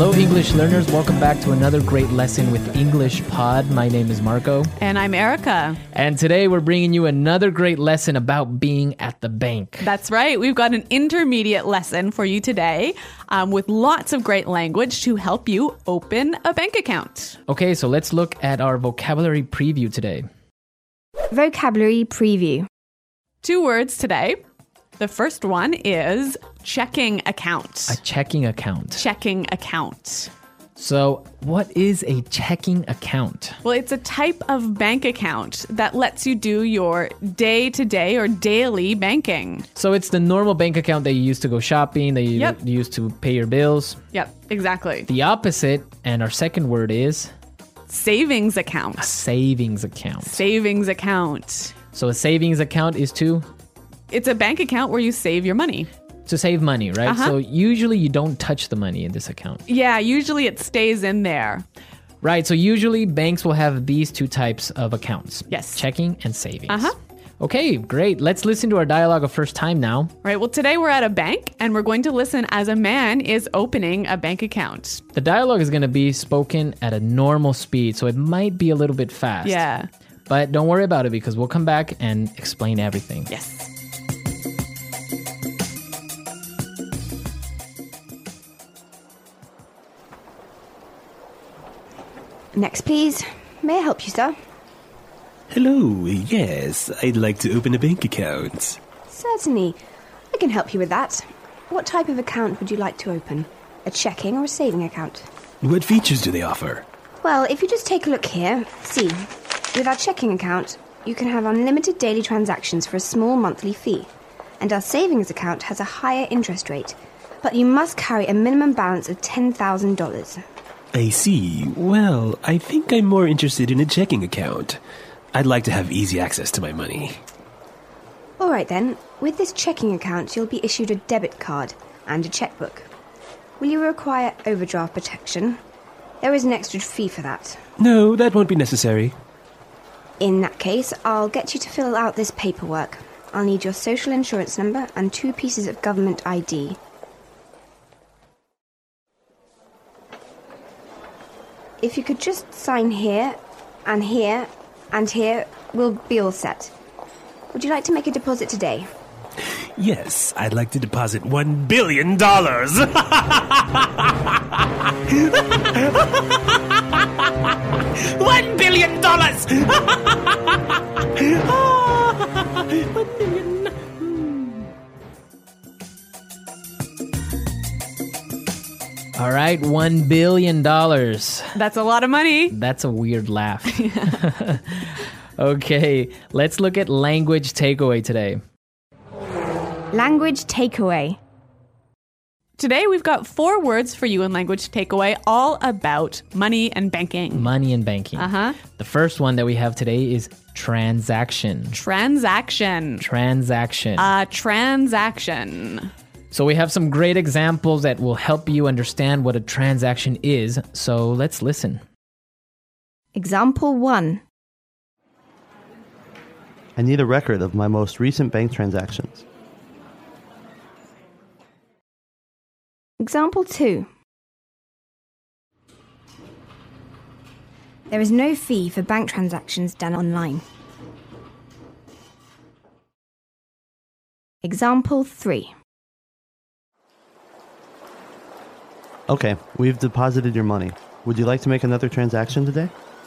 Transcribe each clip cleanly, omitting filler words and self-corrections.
Hello, English learners. Welcome back to another great lesson with English Pod. My name is Marco. And I'm Erica. And today we're bringing you another great lesson about being at the bank. That's right. We've got an intermediate lesson for you today with lots of great language to help you open a bank account. Okay, so let's look at our vocabulary preview today. Vocabulary preview. 2 words today. The first one is checking account. A checking account. Checking account. So what is a checking account? Well, it's a type of bank account that lets you do your day-to-day or daily banking. So it's the normal bank account that you use to go shopping, that you use to pay your bills. Yep, exactly. The opposite, and our second word is? Savings account. A savings account. Savings account. So a savings account is to? It's a bank account where you save your money. To save money, right? So usually you don't touch the money in this account. Yeah, usually it stays in there. Right, so usually banks will have these 2 types of accounts. Yes. Checking and savings. Okay, great. Let's listen to our dialogue of first time now. Right, well, today we're at a bank and we're going to listen as a man is opening a bank account. The dialogue is going to be spoken at a normal speed, so it might be a little bit fast. Yeah. But don't worry about it because we'll come back and explain everything. Yes. Next, please. May I help you, sir? Hello, yes, I'd like to open a bank account. Certainly. I can help you with that. What type of account would you like to open? A checking or a saving account? What features do they offer? Well, if you just take a look here, see, with our checking account, you can have unlimited daily transactions for a small monthly fee. And our savings account has a higher interest rate, but you must carry a minimum balance of $10,000. I see. Well, I think I'm more interested in a checking account. I'd like to have easy access to my money. All right then, with this checking account, you'll be issued a debit card and a checkbook. Will you require overdraft protection? There is an extra fee for that. No, that won't be necessary. In that case, I'll get you to fill out this paperwork. I'll need your social insurance number and 2 pieces of government ID. If you could just sign here, and here, and here, we'll be all set. Would you like to make a deposit today? Yes, I'd like to deposit $1 billion. $1 billion! $1 billion! All right, $1 billion. That's a lot of money. That's a weird laugh. Okay, let's look at language takeaway today. Language takeaway. Today we've got 4 words for you in language takeaway, all about money and banking. Money and banking. The first one that we have today is transaction. Transaction. Transaction. A transaction. So we have some great examples that will help you understand what a transaction is. So let's listen. Example 1. I need a record of my most recent bank transactions. Example 2. There is no fee for bank transactions done online. Example 3. Okay, we've deposited your money. Would you like to make another transaction today?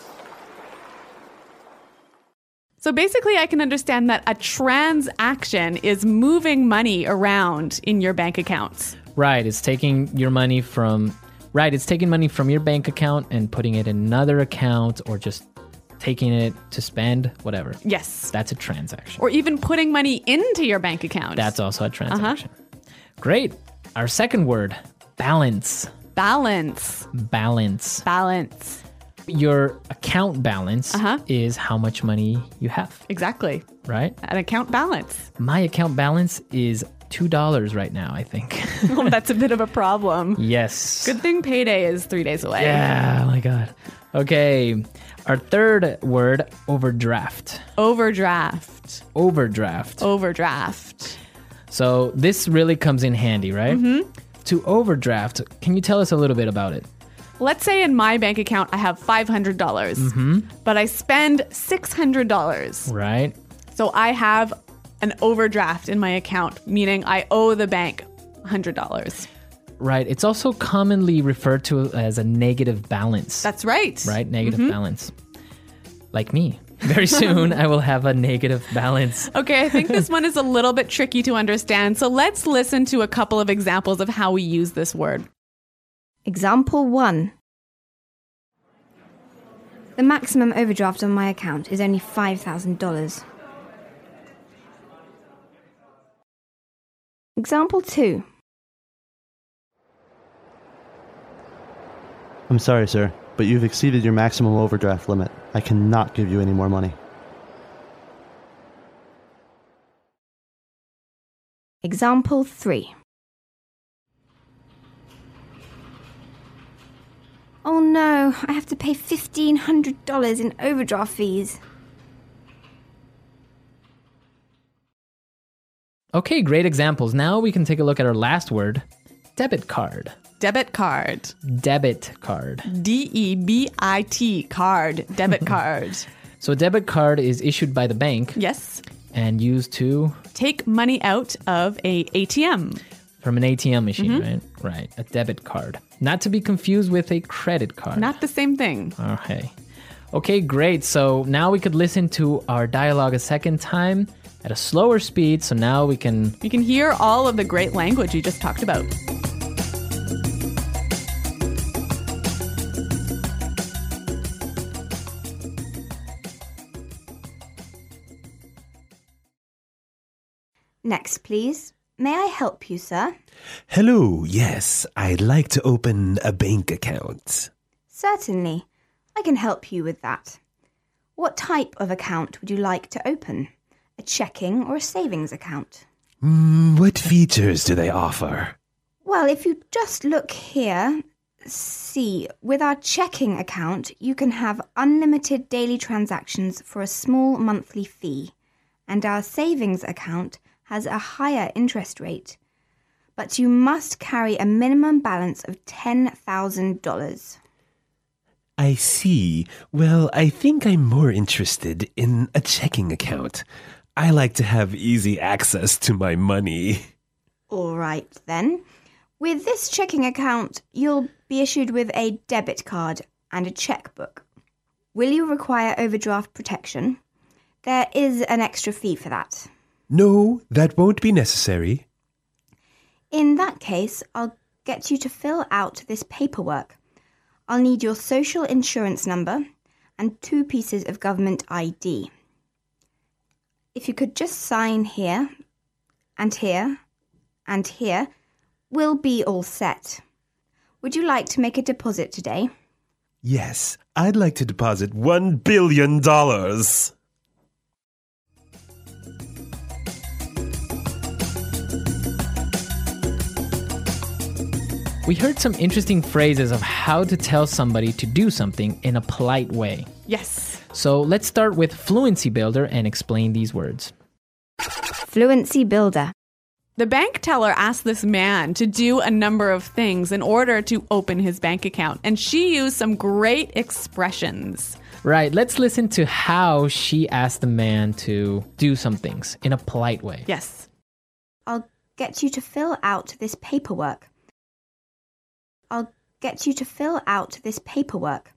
So basically, I can understand that a transaction is moving money around in your bank accounts. Right, it's taking money from your bank account and putting it in another account or just taking it to spend, whatever. Yes. That's a transaction. Or even putting money into your bank account. That's also a transaction. Great. Our second word, balance. Balance. Balance. Balance. Your account balance is how much money you have. Exactly. Right? An account balance. My account balance is $2 right now, I think. Well, that's a bit of a problem. Yes. Good thing payday is 3 days away. Yeah, oh my God. Okay. Our third word, overdraft. Overdraft. Overdraft. Overdraft. So this really comes in handy, right? to overdraft. Can you tell us a little bit about it? Let's say in my bank account I have $500, but I spend $600. Right. So I have an overdraft in my account, meaning I owe the bank $100. Right. It's also commonly referred to as a negative balance. That's right. Right? Negative balance. Like me. Very soon I will have a negative balance. Okay, I think this one is a little bit tricky to understand, so let's listen to a couple of examples of how we use this word. Example 1. The maximum overdraft on my account is only $5,000. Example 2. I'm sorry, sir, but you've exceeded your maximum overdraft limit. I cannot give you any more money. Example 3. Oh no, I have to pay $1,500 in overdraft fees. Okay, great examples. Now we can take a look at our last word, debit card. Debit card. Debit card. D-E-B-I-T, card, debit card. So a debit card is issued by the bank Yes. and used to Take money out of a ATM. from an ATM machine, right? Right. A debit card. Not to be confused with a credit card. Not the same thing. Okay. Okay, great. So now we could listen to our dialogue a second time at a slower speed. So now we can... You can hear all of the great language you just talked about. Next, please. May I help you, sir? Hello, yes, I'd like to open a bank account. Certainly. I can help you with that. What type of account would you like to open? A checking or a savings account? What features do they offer? Well, if you just look here, see, with our checking account, you can have unlimited daily transactions for a small monthly fee, and our savings account has a higher interest rate. But you must carry a minimum balance of $10,000. I see. Well, I think I'm more interested in a checking account. I like to have easy access to my money. All right, then. With this checking account, you'll be issued with a debit card and a checkbook. Will you require overdraft protection? There is an extra fee for that. No, that won't be necessary. In that case, I'll get you to fill out this paperwork. I'll need your social insurance number and 2 pieces of government ID. If you could just sign here, and here, and here, we'll be all set. Would you like to make a deposit today? Yes, I'd like to deposit $1 billion. We heard some interesting phrases of how to tell somebody to do something in a polite way. Yes. So let's start with Fluency Builder and explain these words. Fluency Builder. The bank teller asked this man to do a number of things in order to open his bank account, and she used some great expressions. Right, let's listen to how she asked the man to do some things in a polite way. Yes. I'll get you to fill out this paperwork. I'll get you to fill out this paperwork.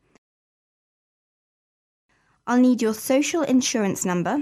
I'll need your social insurance number.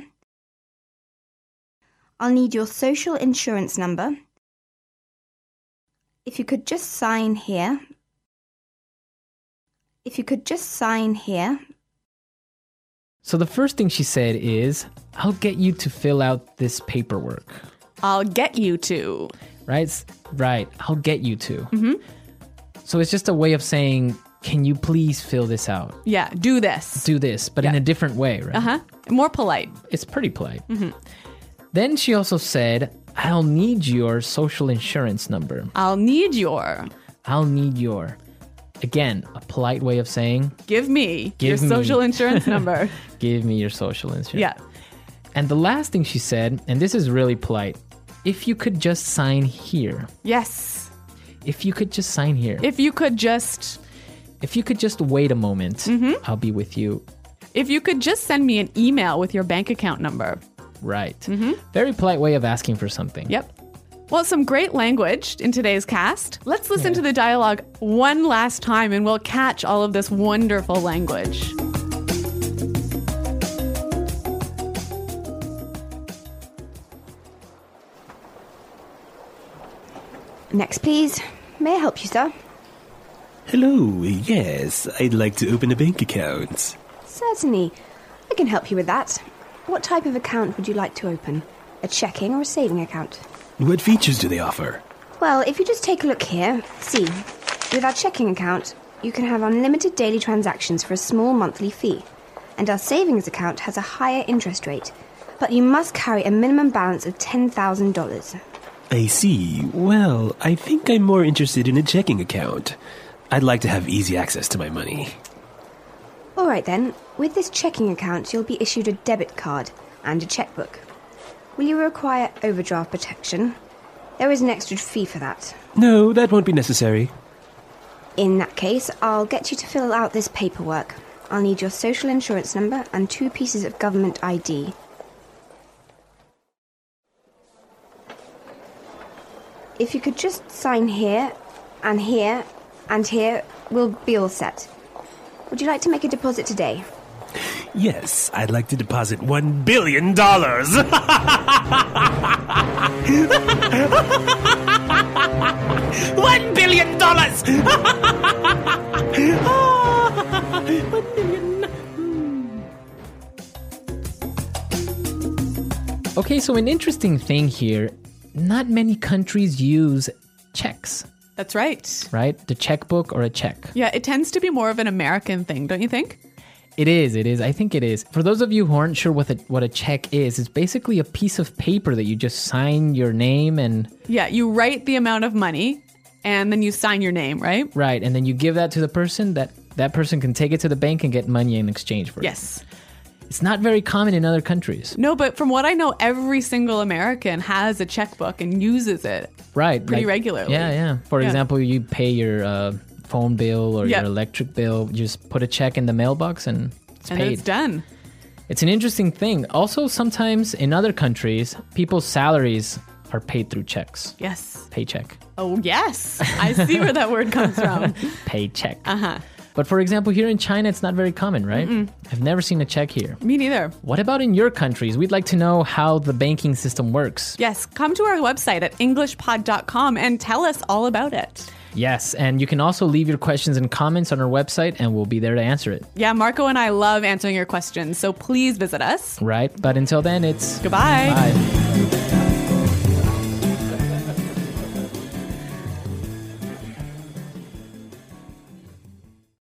I'll need your social insurance number. If you could just sign here. If you could just sign here. So the first thing she said is, I'll get you to fill out this paperwork. I'll get you to. Right? Right. I'll get you to. Mm-hmm. So it's just a way of saying, can you please fill this out? Yeah, do this. Do this, but in a different way, right? Uh-huh. More polite. It's pretty polite. Mm-hmm. Then she also said, I'll need your social insurance number. I'll need your. I'll need your. Again, a polite way of saying, Give me your me. social insurance number. Give me your social insurance. Yeah. And the last thing she said, and this is really polite, if you could just sign here. Yes. if you could just sign here. If you could just Wait a moment, I'll be with you. If you could just send me an email with your bank account number. Right. Very polite way of asking for something. Yep. Well, some great language in today's cast. Let's listen to the dialogue one last time and we'll catch all of this wonderful language. Next, please. May I help you, sir? Hello, yes, I'd like to open a bank account. Certainly. I can help you with that. What type of account would you like to open? A checking or a saving account? What features do they offer? Well, if you just take a look here, see, with our checking account, you can have unlimited daily transactions for a small monthly fee. And our savings account has a higher interest rate, but you must carry a minimum balance of $10,000. I see. Well, I think I'm more interested in a checking account. I'd like to have easy access to my money. All right then, with this checking account, you'll be issued a debit card and a checkbook. Will you require overdraft protection? There is an extra fee for that. No, that won't be necessary. In that case, I'll get you to fill out this paperwork. I'll need your social insurance number and 2 pieces of government ID. If you could just sign here, and here, and here, we'll be all set. Would you like to make a deposit today? Yes, I'd like to deposit $1 billion. $1 billion! $1 billion. Okay, so an interesting thing here, not many countries use checks, That's right. right? The checkbook or a check. Yeah, it tends to be more of an American thing, don't you think? It is. I think it is. For those of you who aren't sure what a check is, it's basically a piece of paper that you just sign your name and... Yeah, you write the amount of money and then you sign your name, right? Right, and then you give that to the person, that person can take it to the bank and get money in exchange for it. Yes. It's not very common in other countries. No, but from what I know, every single American has a checkbook and uses it. Right. Pretty regularly. Yeah. For Yeah. example, you pay your phone bill or Yeah. your electric bill, you just put a check in the mailbox and it's And paid. then it's done. It's an interesting thing. Also, sometimes in other countries, people's salaries are paid through checks. Yes. Paycheck. Oh, yes. I see where that word comes from. Paycheck. Uh-huh. But for example, here in China, it's not very common, right? I've never seen a check here. Me neither. What about in your countries? We'd like to know how the banking system works. Yes, come to our website at englishpod.com and tell us all about it. Yes, and you can also leave your questions and comments on our website, and we'll be there to answer it. Yeah, Marco and I love answering your questions, so please visit us. Right? But until then, it's... Goodbye. Bye.